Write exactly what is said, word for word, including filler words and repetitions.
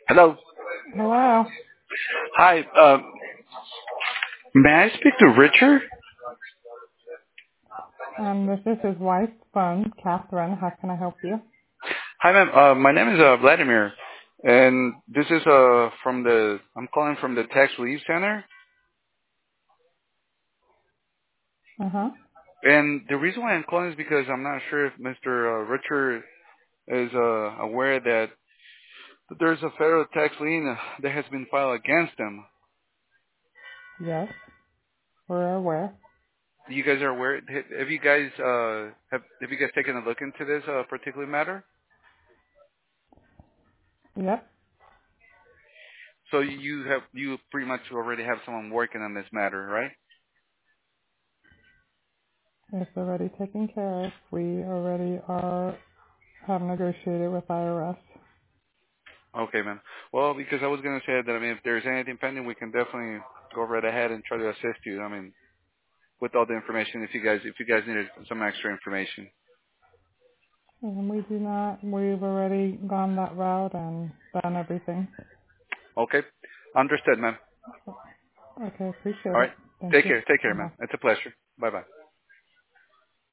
Hello. Hello. Hi. Um, may I speak to Richard? Um, this is his wife's phone, Catherine. How can I help you? Hi, ma'am. Uh, my name is uh, Vladimir, and this is uh from the. I'm calling from the Tax Relief Center, Uh-huh. and the reason why I'm calling is because I'm not sure if Mister Uh, Richard is uh, aware that there's a federal tax lien uh, that has been filed against him. Yes, we're aware. You guys are aware? Have you guys uh have have you guys taken a look into this uh, particular matter? Yep, So you have you pretty much already have someone working on this matter, right? it's already taken care of. We already are have negotiated with I R S. Okay, ma'am. Well, because I was going to say that, I mean, if there's anything pending, we can definitely go right ahead and try to assist you. I mean, with all the information, if you guys, if you guys needed some extra information. And we do not, we've already gone that route and done everything. Okay. Understood, ma'am. Okay, appreciate All it. right. Thank Take you. care. Take care, Bye. ma'am. It's a pleasure. Bye-bye.